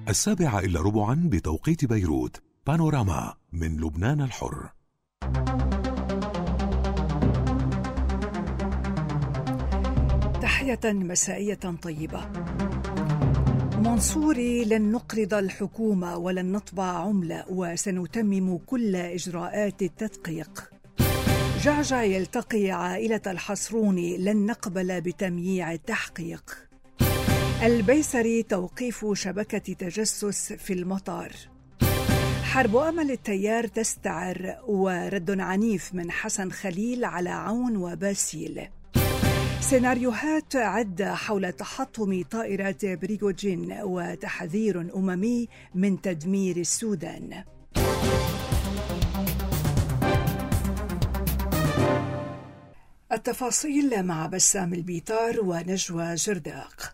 7:15 بتوقيت بيروت. بانوراما من لبنان الحر. تحية مسائية طيبة. منصوري: لن نقرض الحكومة ولن نطبع عملة وسنتمم كل إجراءات التدقيق. جعجع يلتقي عائلة الحصروني: لن نقبل بتمييع التحقيق. البيسري: توقيف شبكة تجسس في المطار. حرب أمل التيار تستعر، ورد عنيف من حسن خليل على عون وباسيل. سيناريوهات عدة حول تحطم طائرات بريغوجين، وتحذير أممي من تدمير السودان. التفاصيل مع بسام البيطار ونجوى جرداق.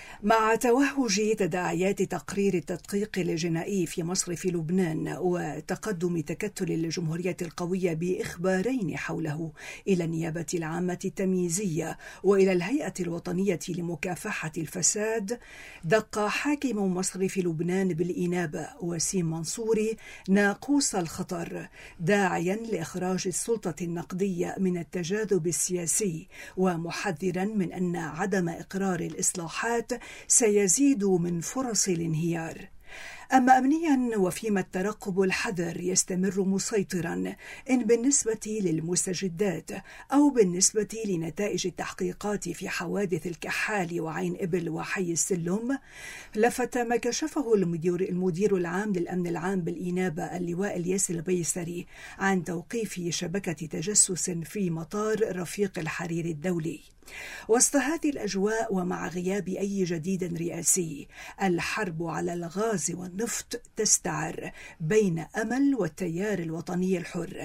مع توهج تداعيات تقرير التدقيق الجنائي في مصرف لبنان وتقدم تكتل الجمهورية القوية بإخبارين حوله إلى النيابة العامة التمييزية وإلى الهيئة الوطنية لمكافحة الفساد، دق حاكم مصرف لبنان بالإنابة وسيم منصوري ناقوس الخطر، داعيا لإخراج السلطة النقدية من التجاذب السياسي، ومحذرا من أن عدم إقرار الإصلاحات سيزيد من فرص الانهيار. أما أمنيا وفيما الترقب الحذر يستمر مسيطرا، إن بالنسبة للمستجدات أو بالنسبة لنتائج التحقيقات في حوادث الكحال وعين إبل وحي السلم. لفت ما كشفه المدير العام للأمن العام بالإنابة اللواء الياس البيسري عن توقيف شبكة تجسس في مطار رفيق الحرير الدولي. وسط هذه الأجواء ومع غياب أي جديد رئاسي، الحرب على الغاز والنفط تستعر بين أمل والتيار الوطني الحر،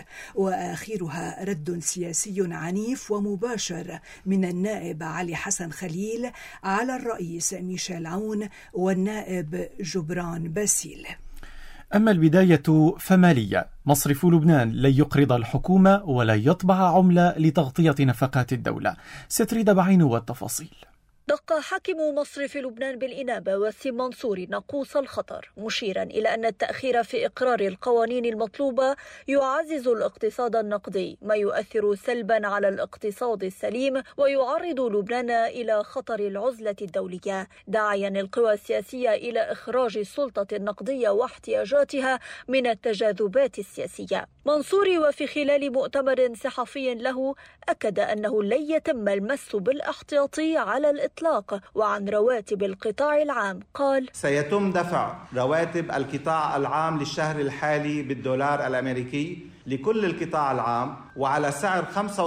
وآخرها رد سياسي عنيف ومباشر من النائب علي حسن خليل على الرئيس ميشيل عون والنائب جبران باسيل. أما البداية فمالية. مصرف لبنان لن يقرض الحكومة ولا يطبع عملة لتغطية نفقات الدولة. ستريد بعين والتفاصيل. دق حاكم مصرف لبنان بالإنابة وسيم منصوري ناقوس الخطر، مشيرا إلى أن التأخير في إقرار القوانين المطلوبة يعزز الاقتصاد النقدي، ما يؤثر سلبا على الاقتصاد السليم ويعرض لبنان إلى خطر العزلة الدولية، داعيا القوى السياسية إلى إخراج السلطة النقدية واحتياجاتها من التجاذبات السياسية. منصوري وفي خلال مؤتمر صحفي له أكد أنه لن يتم المس بالاحتياطي على الإطلاق وعن رواتب القطاع العام. قال: سيتم دفع رواتب القطاع العام للشهر الحالي بالدولار الأمريكي لكل القطاع العام وعلى سعر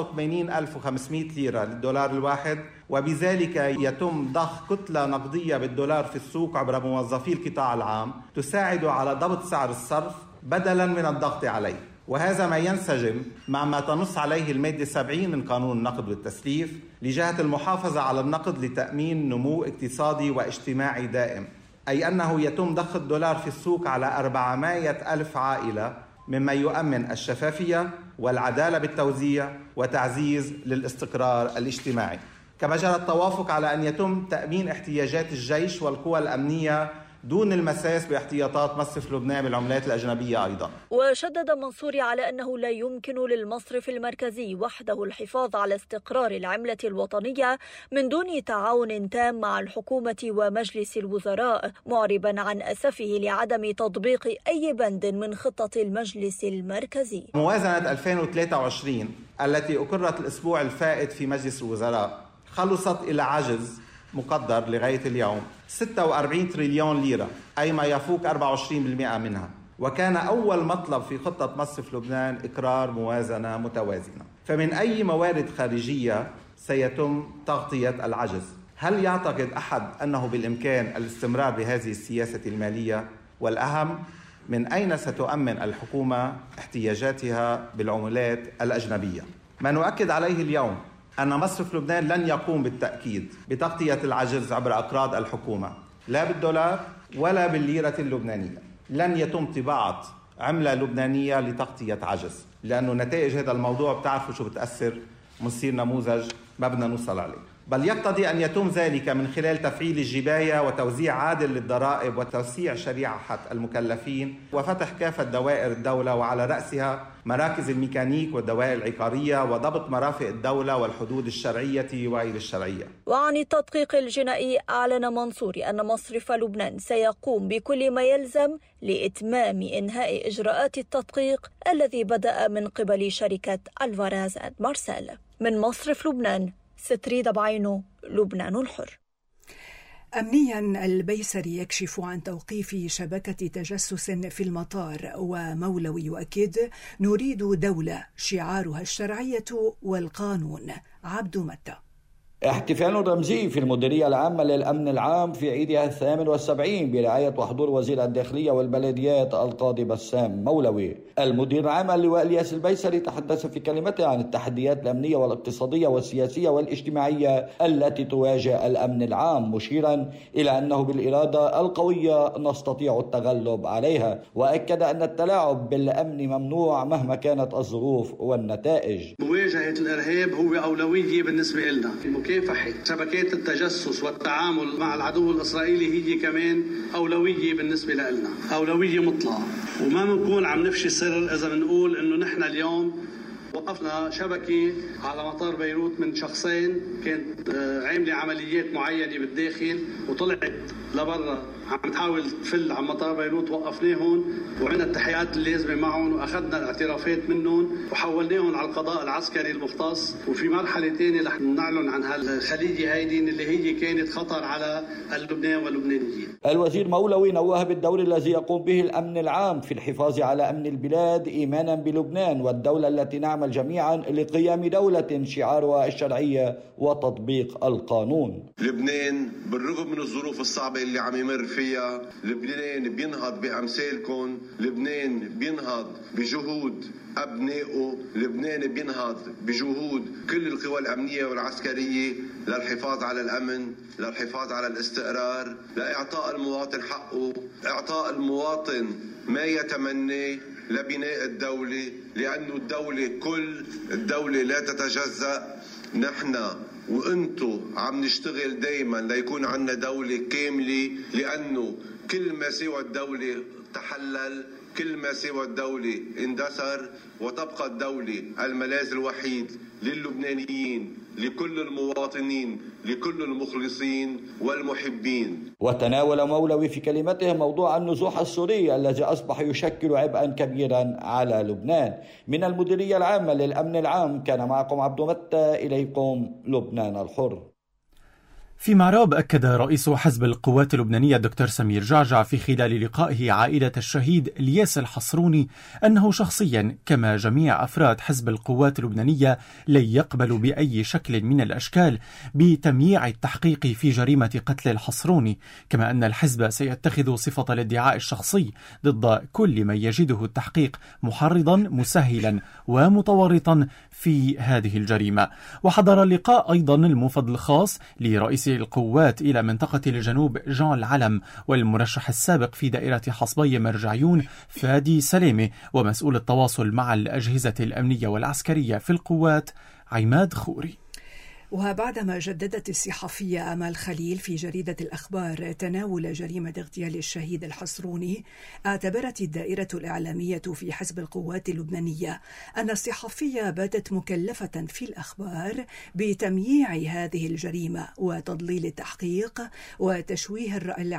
85,500 ليرة للدولار الواحد، وبذلك يتم ضخ كتلة نقدية بالدولار في السوق عبر موظفي القطاع العام تساعد على ضبط سعر الصرف بدلا من الضغط عليه، وهذا ما ينسجم مع ما تنص عليه المادة 70 من قانون النقد والتسليف لجهة المحافظة على النقد لتأمين نمو اقتصادي واجتماعي دائم، أي أنه يتم ضخ الدولار في السوق على 400,000 عائلة، مما يؤمن الشفافية والعدالة بالتوزيع وتعزيز للاستقرار الاجتماعي. كما جرى التوافق على أن يتم تأمين احتياجات الجيش والقوى الأمنية دون المساس باحتياطات مصرف لبنان بالعملات الأجنبية أيضا. وشدد منصوري على أنه لا يمكن للمصرف المركزي وحده الحفاظ على استقرار العملة الوطنية من دون تعاون تام مع الحكومة ومجلس الوزراء، معربا عن أسفه لعدم تطبيق أي بند من خطة المجلس المركزي. موازنة 2023 التي أقرت الأسبوع الفائت في مجلس الوزراء خلصت إلى عجز مقدر لغاية اليوم 46 تريليون ليرة، أي ما يفوق 24% منها، وكان أول مطلب في خطة مصرف لبنان إقرار موازنة متوازنة. فمن أي موارد خارجية سيتم تغطية العجز؟ هل يعتقد أحد أنه بالإمكان الاستمرار بهذه السياسة المالية؟ والأهم، من أين ستؤمن الحكومة احتياجاتها بالعملات الأجنبية؟ ما نؤكد عليه اليوم أن مصرف لبنان لن يقوم بالتأكيد بتغطية العجز عبر أقراض الحكومة، لا بالدولار ولا بالليرة اللبنانية. لن يتم طباعة عملة لبنانية لتغطية عجز، لأنه نتائج هذا الموضوع بتعرفوا شو بتأثر، منصير نموذج ما بدنا نوصل عليه، بل يقتضي أن يتم ذلك من خلال تفعيل الجباية وتوزيع عادل للضرائب وتوسيع شريعة المكلفين وفتح كافة دوائر الدولة وعلى رأسها مراكز الميكانيك والدوائر العقارية وضبط مرافق الدولة والحدود الشرعية وغير الشرعية. وعن التدقيق الجنائي أعلن منصوري أن مصرف لبنان سيقوم بكل ما يلزم لإتمام إنهاء إجراءات التدقيق الذي بدأ من قبل شركة ألفاراز أند مارسيل. من مصرف لبنان، ستريدة بعينو، لبنان الحر. أمنيا، البيسري يكشف عن توقيف شبكة تجسس في المطار، ومولوي يؤكد: نريد دولة شعارها الشرعية والقانون. عبد متى. احتفال رمزي في المديرية العامة للأمن العام في عيدها 78 برعاية وحضور وزير الداخلية والبلديات القاضي بسام مولوي. المدير العام اللواء الياس البيسري تحدث في كلمته عن التحديات الأمنية والاقتصادية والسياسية والاجتماعية التي تواجه الأمن العام، مشيرا إلى أنه بالإرادة القوية نستطيع التغلب عليها، وأكد أن التلاعب بالأمن ممنوع مهما كانت الظروف والنتائج. مواجهة الإرهاب هو أولوية بالنسبة لنا. مكافحة شبكات التجسس والتعامل مع العدو الإسرائيلي هي كمان أولوية بالنسبة لنا، أولوية مطلقة، وما بنكون عم نفشي سر إذا بنقول إنه نحن اليوم وقفنا شبكة على مطار بيروت من شخصين كانت عاملة عمليات معينة بالداخل وطلعت لبرا عم تحاول تفل على مطار بيروت، وقفناهم وعملنا التحقيقات اللازمة معهم وأخذنا الاعترافات منهم وحولناهم على القضاء العسكري المختص. وفي مرحلة ثانية رح نعلن عن هالخلية هيدي اللي هي كانت خطر على لبنان واللبنانيين. الوزير مولوي نوه بالدور الذي يقوم به الأمن العام في الحفاظ على أمن البلاد إيمانا بلبنان والدولة التي نعمل جميعا لقيام دولة شعارها الشرعية وتطبيق القانون. لبنان بالرغم من الظروف الصعبة اللي عم يمر فيها، لبنان بينهض بأمثالكم، لبنان بينهض بجهود أبنائه، لبنان بينهض بجهود كل القوى الأمنية والعسكرية للحفاظ على الأمن، للحفاظ على الاستقرار، لإعطاء المواطن حقه، إعطاء المواطن ما يتمناه لبناء الدولة، لأنه الدولة لا تتجزأ. نحن وانتو عم نشتغل دايما ليكون عنا دولة كاملة، لأنه كل ما سوى الدولة تحلل، كل ما سوى الدولة اندثر، وتبقى الدولة الملاذ الوحيد للبنانيين، لكل المواطنين، لكل المخلصين والمحبين. وتناول مولوي في كلمته موضوع النزوح السوري الذي أصبح يشكل عبئا كبيرا على لبنان. من المديرية العامة للأمن العام كان معكم عبد متى، إليكم لبنان الحر. في معراب أكد رئيس حزب القوات اللبنانية الدكتور سمير جعجع في خلال لقائه عائلة الشهيد الياس الحصروني أنه شخصيا كما جميع أفراد حزب القوات اللبنانية لن يقبلوا بأي شكل من الأشكال بتمييع التحقيق في جريمة قتل الحصروني، كما أن الحزب سيتخذ صفة الادعاء الشخصي ضد كل من يجده التحقيق محرضا مسهلا ومتورطا في هذه الجريمة. وحضر اللقاء أيضا المفد الخاص لرئيس القوات إلى منطقة الجنوب جان العلم والمرشح السابق في دائرة حصبي مرجعيون فادي سلامة ومسؤول التواصل مع الأجهزة الأمنية والعسكرية في القوات عماد خوري. وبعدما جددت الصحفية أمال خليل في جريدة الأخبار تناول جريمة اغتيال الشهيد الحصروني، اعتبرت الدائرة الإعلامية في حزب القوات اللبنانية أن الصحفية باتت مكلفة في الأخبار بتمييع هذه الجريمة وتضليل التحقيق وتشويش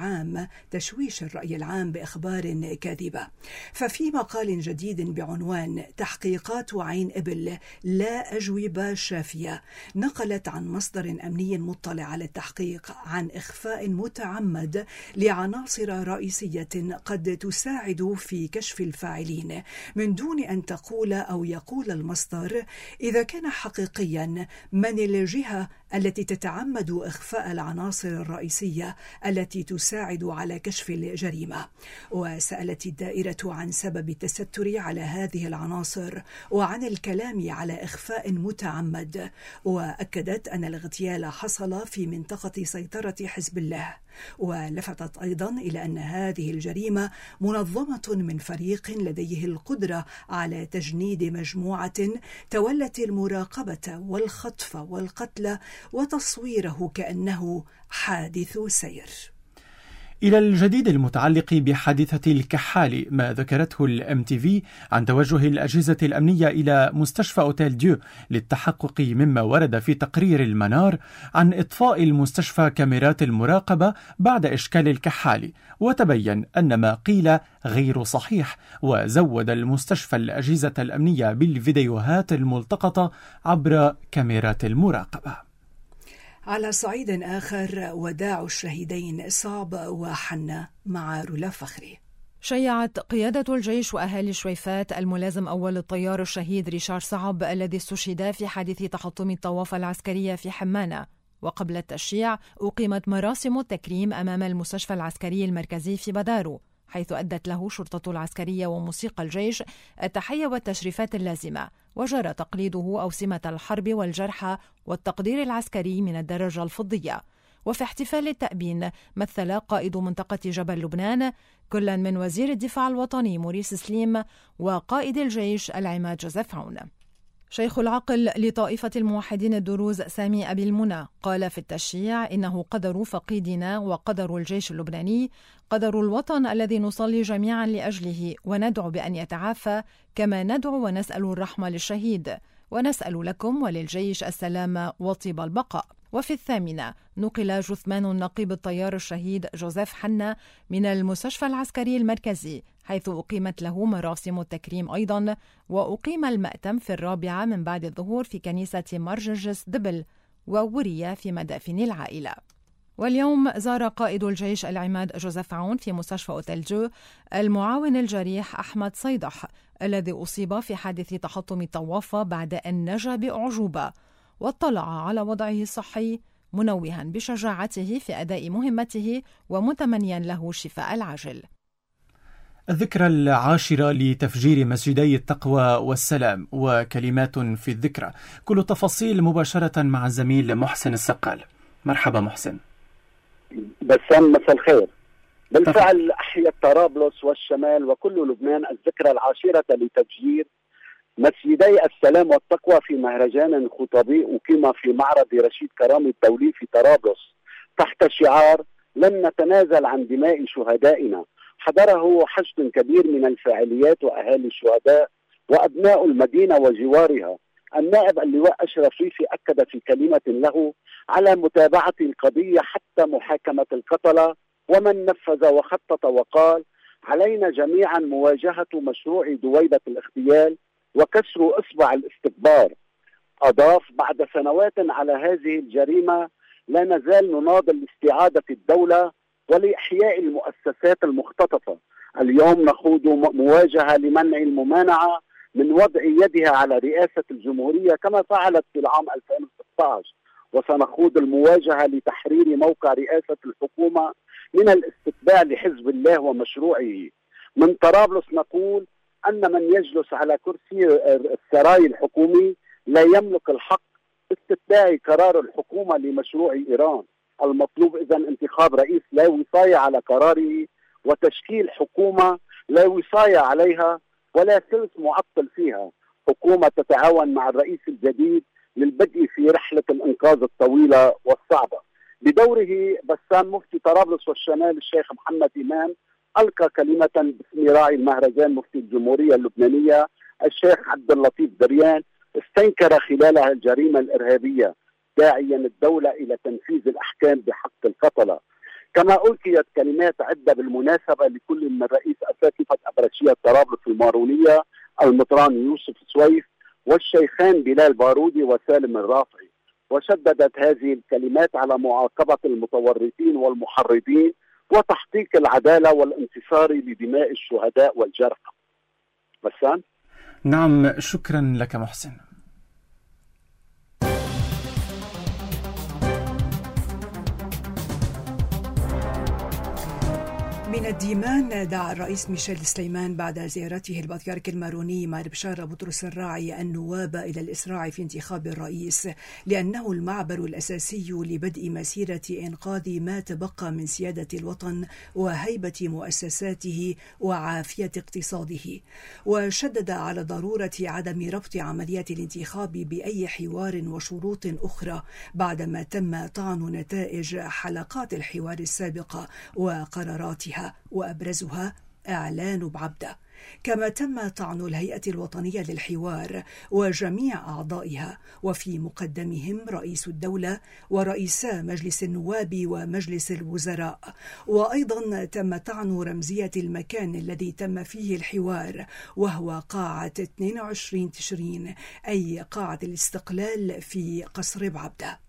الرأي العام بأخبار كاذبة. ففي مقال جديد بعنوان تحقيقات عين إبل لا أجوبة شافية، نقلت عن مصدر أمني مطلع على التحقيق عن إخفاء متعمد لعناصر رئيسية قد تساعد في كشف الفاعلين، من دون أن تقول أو يقول المصدر إذا كان حقيقيا من الجهة التي تتعمد إخفاء العناصر الرئيسية التي تساعد على كشف الجريمة. وسألت الدائرة عن سبب التستر على هذه العناصر وعن الكلام على إخفاء متعمد، وأكدت أن الاغتيال حصل في منطقة سيطرة حزب الله. ولفتت أيضا إلى أن هذه الجريمة منظمة من فريق لديه القدرة على تجنيد مجموعة تولت المراقبة والخطف والقتل وتصويره كأنه حادث سير. إلى الجديد المتعلق بحادثة الكحال، ما ذكرته الMTV عن توجه الأجهزة الأمنية إلى مستشفى أوتيل ديو للتحقق مما ورد في تقرير المنار عن إطفاء المستشفى كاميرات المراقبة بعد إشكال الكحال، وتبين أن ما قيل غير صحيح، وزود المستشفى الأجهزة الأمنية بالفيديوهات الملتقطة عبر كاميرات المراقبة. على صعيد آخر، وداع الشهيدين صعب وحنا مع رولا فخري. شيعت قيادة الجيش وأهالي شويفات الملازم أول الطيار الشهيد ريشار صعب الذي استشهد في حادث تحطم الطوافة العسكرية في حمانة، وقبل التشييع أقيمت مراسم التكريم أمام المستشفى العسكري المركزي في بدارو، حيث أدت له شرطة العسكرية وموسيقى الجيش التحية والتشريفات اللازمة، وجرى تقليده أوسمة الحرب والجرحى والتقدير العسكري من الدرجة الفضية. وفي احتفال التأبين مثل قائد منطقة جبل لبنان كلا من وزير الدفاع الوطني موريس سليم وقائد الجيش العماد جوزيف عون. شيخ العقل لطائفة الموحدين الدروز سامي أبي المنى قال في التشييع: إنه قدر فقيدنا وقدر الجيش اللبناني، قدر الوطن الذي نصلي جميعا لأجله وندعو بأن يتعافى، كما ندعو ونسأل الرحمة للشهيد، ونسأل لكم وللجيش السلام وطيب البقاء. وفي 8 نقل جثمان النقيب الطيار الشهيد جوزيف حنا من المستشفى العسكري المركزي، حيث أقيمت له مراسم التكريم أيضا، وأقيم المأتم في 4 من بعد الظهور في كنيسة مرجرجس دبل، ووري في مدافن العائلة. واليوم زار قائد الجيش العماد جوزيف عون في مستشفى أوتيل جو المعاون الجريح أحمد صيدح الذي أصيب في حادث تحطم الطوافة بعد أن نجا بأعجوبة، واطلع على وضعه الصحي، منوها بشجاعته في أداء مهمته ومتمنيا له الشفاء العاجل. الذكرى 10 لتفجير مسجدي التقوى والسلام وكلمات في الذكرى، كل التفاصيل مباشرة مع الزميل محسن السقال. مرحبا محسن. بسام، مساء الخير. بالفعل أحيت طرابلس والشمال وكل لبنان الذكرى 10 لتفجير مسجدي السلام والتقوى في مهرجان خطابي أقيم في معرض رشيد كرامي الدولي في طرابلس تحت شعار لن نتنازل عن دماء شهدائنا. حضره حشد كبير من الفاعليات وأهالي الشهداء وأبناء المدينة وجوارها. النائب اللواء أشرف ريفي أكد في كلمة له على متابعة القضية حتى محاكمة القتلة ومن نفذ وخطط، وقال: علينا جميعا مواجهة مشروع دويبة الاغتيال وكسر إصبع الاستكبار. أضاف: بعد سنوات على هذه الجريمة لا نزال نناضل لاستعادة الدولة ولإحياء المؤسسات المختطفة. اليوم نخوض مواجهة لمنع الممانعة من وضع يدها على رئاسة الجمهورية كما فعلت في العام 2016، وسنخوض على لتحرير موقع رئاسة الحكومة من الاستتباع لحزب الله ومشروعه. من طرابلس نقول أن من يجلس على كرسي السراي الحكومي لا يملك الحق استتباع قرار الحكومة لمشروع إيران. المطلوب إذن انتخاب رئيس لا وصاية على قراره وتشكيل حكومة لا وصاية عليها ولا ثلث معطل فيها، حكومة تتعاون مع الرئيس الجديد للبدء في رحلة الإنقاذ الطويلة والصعبة. بدوره بسام مفتي طرابلس والشمال الشيخ محمد إمام ألقى كلمة باسم راعي المهرجان مفتي الجمهورية اللبنانية الشيخ عبد اللطيف دريان، استنكر خلالها الجريمة الإرهابية داعيا الدولة إلى تنفيذ الأحكام بحق القتلة. كما ألقيت كلمات عدة بالمناسبة لكل من رئيس أساتذة أبرشية طرابلس المارونية المطران يوسف سويف والشيخان بلال بارودي وسالم الرافعي، وشددت هذه الكلمات على معاقبة المتورطين والمحرضين وتحقيق العدالة والانتصار لدماء الشهداء والجرحى. بسام. نعم، شكرا لك محسن. من الديمان دعا الرئيس ميشيل سليمان بعد زيارته البطريرك الماروني مار بشارة بطرس الراعي النواب إلى الإسراع في انتخاب الرئيس، لأنه المعبر الأساسي لبدء مسيرة إنقاذ ما تبقى من سيادة الوطن وهيبة مؤسساته وعافية اقتصاده. وشدد على ضرورة عدم ربط عملية الانتخاب بأي حوار وشروط أخرى بعدما تم طعن نتائج حلقات الحوار السابقة وقراراتها، وأبرزها إعلان بعبدة. كما تم طعن الهيئة الوطنية للحوار وجميع أعضائها، وفي مقدمهم رئيس الدولة ورئيسا مجلس النواب ومجلس الوزراء. وأيضا تم طعن رمزية المكان الذي تم فيه الحوار، وهو قاعة 22 تشرين، أي قاعة الاستقلال في قصر بعبدة.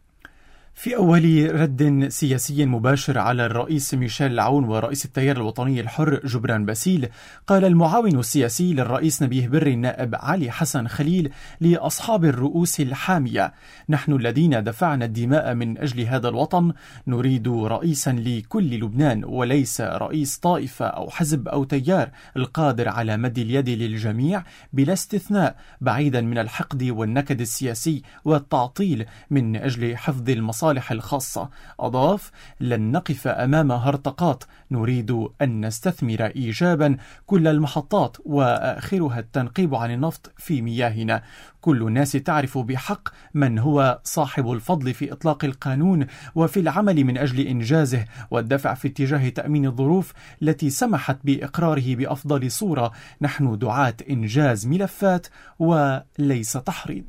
في أول رد سياسي مباشر على الرئيس ميشيل العون ورئيس التيار الوطني الحر جبران باسيل، قال المعاون السياسي للرئيس نبيه بري النائب علي حسن خليل لأصحاب الرؤوس الحامية: نحن الذين دفعنا الدماء من أجل هذا الوطن نريد رئيسا لكل لبنان، وليس رئيس طائفة أو حزب أو تيار، القادر على مد اليد للجميع بلا استثناء، بعيدا من الحقد والنكد السياسي والتعطيل من أجل حفظ المصالح الخاصة. أضاف: لن نقف أمام هرطقات، نريد أن نستثمر إيجابا كل المحطات، وآخرها التنقيب عن النفط في مياهنا. كل الناس تعرف بحق من هو صاحب الفضل في إطلاق القانون وفي العمل من أجل إنجازه والدفع في اتجاه تأمين الظروف التي سمحت بإقراره بأفضل صورة. نحن دعاة إنجاز ملفات وليس تحريض.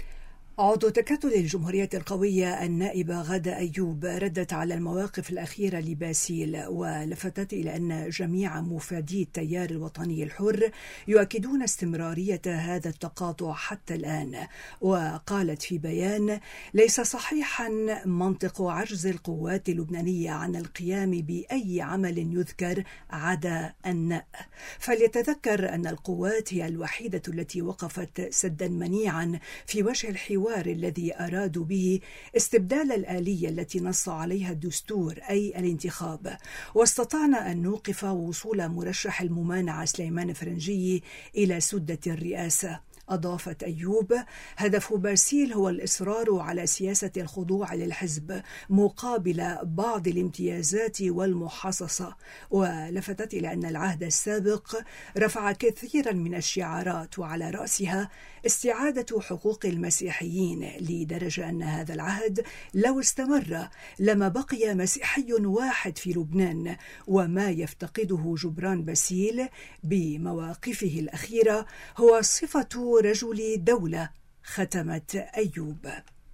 عضو تكتل الجمهورية القوية النائبة غادة أيوب ردت على المواقف الأخيرة لباسيل، ولفتت إلى أن جميع مفادي التيار الوطني الحر يؤكدون استمرارية هذا التقاطع حتى الآن. وقالت في بيان: ليس صحيحا منطق عجز القوات اللبنانية عن القيام بأي عمل يذكر عدا النأ، فليتذكر أن القوات هي الوحيدة التي وقفت سدا منيعا في وجه الحوار الذي أرادوا به استبدال الآلية التي نص عليها الدستور، أي الانتخاب، واستطعنا أن نوقف وصول مرشح الممانعة سليمان فرنجي إلى سدة الرئاسة. أضافت أيوب: هدف باسيل هو الإصرار على سياسة الخضوع للحزب مقابل بعض الامتيازات والمحاصصة. ولفتت إلى أن العهد السابق رفع كثيرا من الشعارات، وعلى رأسها استعادة حقوق المسيحيين، لدرجة أن هذا العهد لو استمر لما بقي مسيحي واحد في لبنان. وما يفتقده جبران باسيل بمواقفه الأخيرة هو صفة رجل دولة، ختمت أيوب.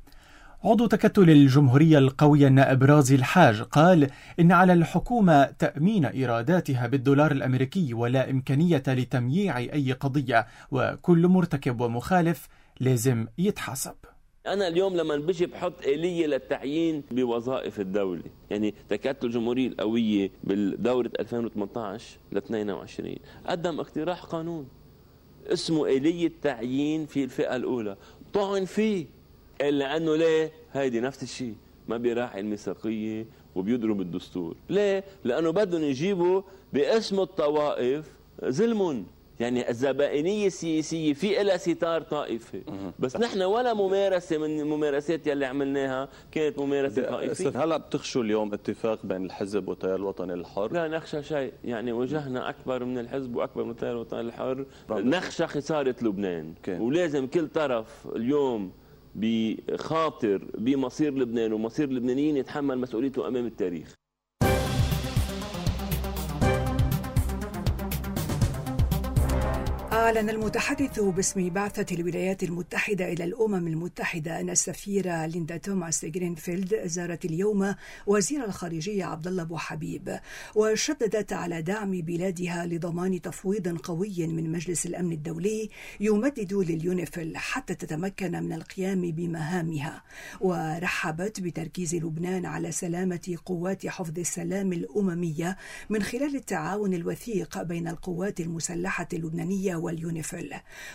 عضو تكتل الجمهورية القوية النائب رازي الحاج قال إن على الحكومة تأمين إيراداتها بالدولار الأمريكي، ولا إمكانية لتمييع أي قضية، وكل مرتكب ومخالف لازم يتحاسب. أنا اليوم لما بجي بحط آلية للتعيين بوظائف الدولة، يعني تكتل الجمهورية القوية بالدورة 2018 ل 22 قدم اقتراح قانون اسمه آلية تعيين في الفئة الأولى، طعن فيه إلا أنه ليه؟ هيدي نفس الشيء، ما بيراعي الميثاقية وبيضرب الدستور. ليه؟ لأنه بدهم يجيبوا باسم الطوائف ظلم، يعني الزبائنية السياسية في إلها ستار طائفي، بس نحن ولا ممارسة من الممارسات يلي عملناها كانت ممارسة طائفية. هلا بتخشوا اليوم اتفاق بين الحزب والتيار الوطني الحر؟ لا نخشى شيء، يعني وجهنا أكبر من الحزب وأكبر من التيار الوطني الحر. نخشى خسارة لبنان، ولازم كل طرف اليوم بخاطر بمصير لبنان ومصير اللبنانيين يتحمل مسؤوليته أمام التاريخ. أعلن المتحدث باسم بعثة الولايات المتحدة إلى الأمم المتحدة أن السفيرة ليندا توماس جرينفيلد زارت اليوم وزير الخارجية عبد الله أبو حبيب، وشددت على دعم بلادها لضمان تفويض قوي من مجلس الأمن الدولي يمدد لليونيفيل حتى تتمكن من القيام بمهامها. ورحبت بتركيز لبنان على سلامة قوات حفظ السلام الأممية من خلال التعاون الوثيق بين القوات المسلحة اللبنانية واليونيفيل اليونيفيل،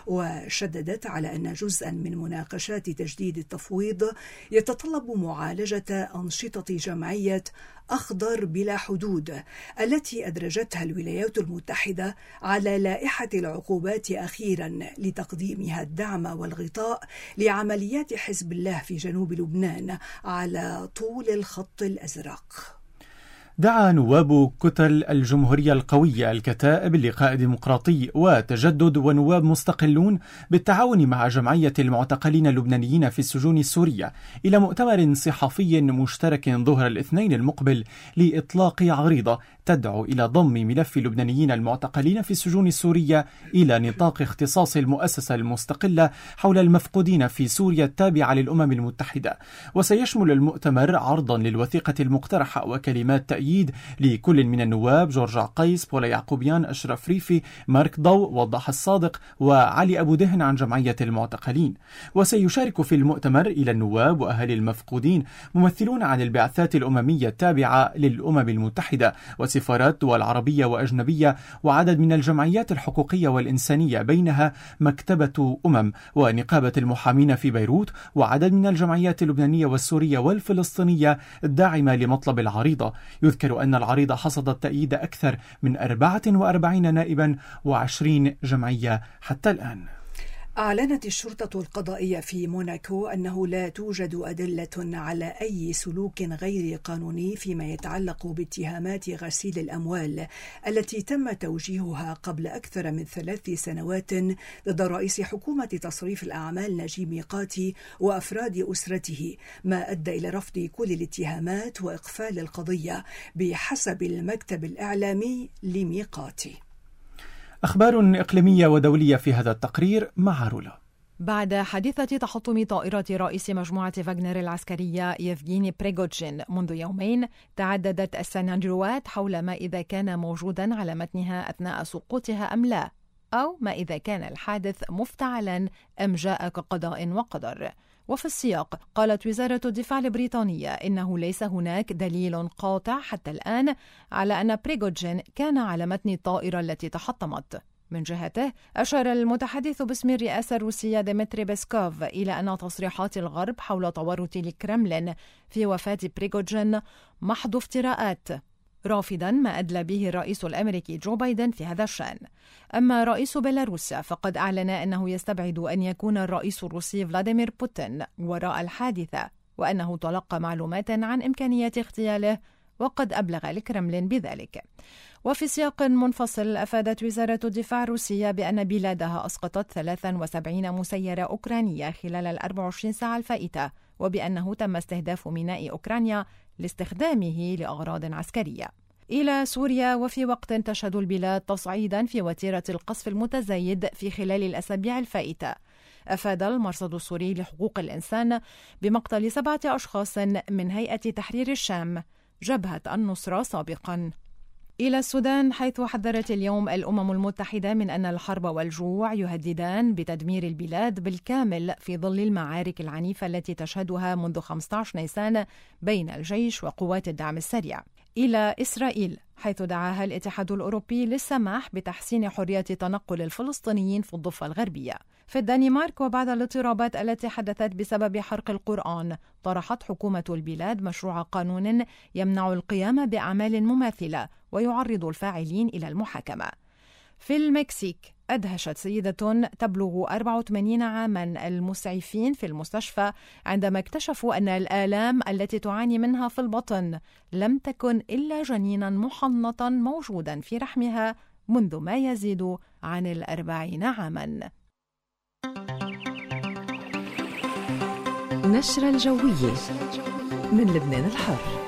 وشددت على أن جزءا من مناقشات تجديد التفويض يتطلب معالجة أنشطة جمعية أخضر بلا حدود التي أدرجتها الولايات المتحدة على لائحة العقوبات أخيرا لتقديمها الدعم والغطاء لعمليات حزب الله في جنوب لبنان على طول الخط الأزرق. دعا نواب كتل الجمهورية القوية الكتائب اللقاء ديمقراطي وتجدد ونواب مستقلون بالتعاون مع جمعية المعتقلين اللبنانيين في السجون السورية إلى مؤتمر صحفي مشترك ظهر الاثنين المقبل لإطلاق عريضة تدعو إلى ضم ملف اللبنانيين المعتقلين في السجون السورية إلى نطاق اختصاص المؤسسة المستقلة حول المفقودين في سوريا التابعة للأمم المتحدة. وسيشمل المؤتمر عرضا للوثيقة المقترحة وكلمات تأييد لكل من النواب جورج عقيس، بولا يعقوبيان، أشرف ريفي، مارك ضو، وضح الصادق، وعلي أبو دهن عن جمعية المعتقلين. وسيشارك في المؤتمر إلى النواب وأهالي المفقودين ممثلون عن البعثات الأممية التابعة للأمم المتحدة وسفارات دول عربية وأجنبية وعدد من الجمعيات الحقوقية والإنسانية بينها مكتبة ونقابة المحامين في بيروت وعدد من الجمعيات اللبنانية والسورية والفلسطينية الداعمة لمطلب العريضة. يذكر أن العريضة حصدت تأييد أكثر من 44 نائبا و20 جمعية حتى الآن. أعلنت الشرطة القضائية في موناكو أنه لا توجد أدلة على أي سلوك غير قانوني فيما يتعلق باتهامات غسيل الأموال التي تم توجيهها قبل أكثر من 3 سنوات ضد رئيس حكومة تصريف الأعمال نجيب ميقاتي وأفراد أسرته، ما أدى إلى رفض كل الاتهامات وإقفال القضية بحسب المكتب الإعلامي لميقاتي. أخبار إقليمية ودولية في هذا التقرير مع رولا. بعد حادثة تحطم طائرة رئيس مجموعة فاغنر العسكرية يفغيني بريغوتشين منذ يومين، تعددت السيناريوهات حول ما إذا كان موجودا على متنها أثناء سقوطها أم لا، أو ما إذا كان الحادث مفتعلا أم جاء كقضاء وقدر. وفي السياق قالت وزارة الدفاع البريطانية إنه ليس هناك دليل قاطع حتى الآن على أن بريغوتشين كان على متن الطائرة التي تحطمت. من جهته أشار المتحدث باسم الرئاسة الروسية ديمتري بيسكوف إلى أن تصريحات الغرب حول تورط الكرملين في وفاة بريغوتشين محض افتراءات، رافضا ما أدلى به الرئيس الأمريكي جو بايدن في هذا الشأن. أما رئيس بيلاروسيا فقد أعلن أنه يستبعد أن يكون الرئيس الروسي فلاديمير بوتين وراء الحادثة، وأنه تلقى معلومات عن إمكانية اغتياله وقد أبلغ الكرملين بذلك. وفي سياق منفصل أفادت وزارة الدفاع الروسية بأن بلادها أسقطت 73 مسيرة أوكرانية خلال 24 ساعة الفائتة، وبأنه تم استهداف ميناء أوكرانيا لاستخدامه لأغراض عسكرية. إلى سوريا، وفي وقت تشهد البلاد تصعيدا في وتيرة القصف المتزايد في خلال الأسابيع الفائتة، أفاد المرصد السوري لحقوق الإنسان بمقتل 7 أشخاص من هيئة تحرير الشام جبهة النصرة سابقا. إلى السودان، حيث حذرت اليوم الأمم المتحدة من أن الحرب والجوع يهددان بتدمير البلاد بالكامل في ظل المعارك العنيفة التي تشهدها منذ 15 نيسان بين الجيش وقوات الدعم السريع. إلى إسرائيل، حيث دعاها الاتحاد الأوروبي للسماح بتحسين حرية تنقل الفلسطينيين في الضفة الغربية. في الدنمارك، وبعد الاضطرابات التي حدثت بسبب حرق القرآن، طرحت حكومة البلاد مشروع قانون يمنع القيام بأعمال مماثلة ويعرض الفاعلين إلى المحاكمة. في المكسيك، أدهشت سيدة تبلغ 84 عاما المسعفين في المستشفى عندما اكتشفوا أن الآلام التي تعاني منها في البطن لم تكن إلا جنينا محنطا موجودا في رحمها منذ ما يزيد عن 40 عاما. نشرة الجوية من لبنان الحر.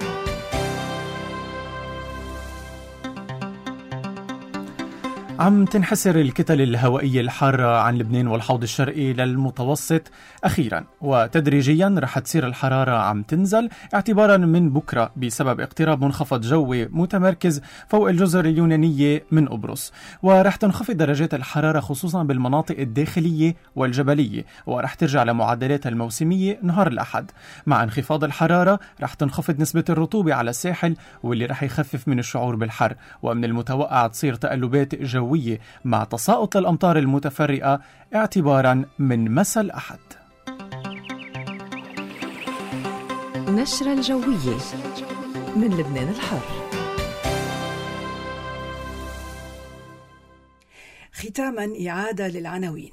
عم تنحسر الكتل الهوائية الحارة عن لبنان والحوض الشرقي للمتوسط أخيرا، وتدريجيا رح تصير الحرارة عم تنزل اعتبارا من بكرة بسبب اقتراب منخفض جوي متمركز فوق الجزر اليونانية من قبرص، ورح تنخفض درجات الحرارة خصوصا بالمناطق الداخلية والجبلية، ورح ترجع لمعدلاتها الموسمية نهار الأحد. مع انخفاض الحرارة رح تنخفض نسبة الرطوبة على الساحل، واللي رح يخفف من الشعور بالحر، ومن المتوقع تصير تقلبات جوية الجوية مع تساقط الأمطار المتفرقة اعتبارا من مساء الأحد. نشرة الجوية من لبنان الحر. ختاما إعادة للعناوين.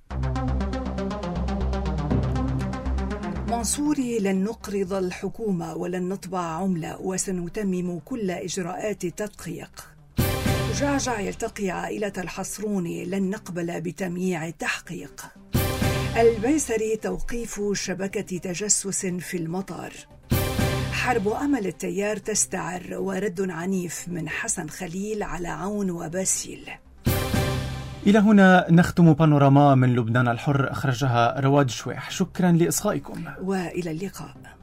منصوري: لن نقرض الحكومة ولن نطبع عملة وسنتمم كل إجراءات التدقيق. جعجع يلتقي عائلة الحصروني: لن نقبل بتمييع التحقيق. البيسري: توقيف شبكة تجسس في المطار. حرب أمل التيار تستعر ورد عنيف من حسن خليل على عون وباسيل. إلى هنا نختم بانوراما من لبنان الحر، أخرجها رواد شويح. شكرا لإصغائكم وإلى اللقاء.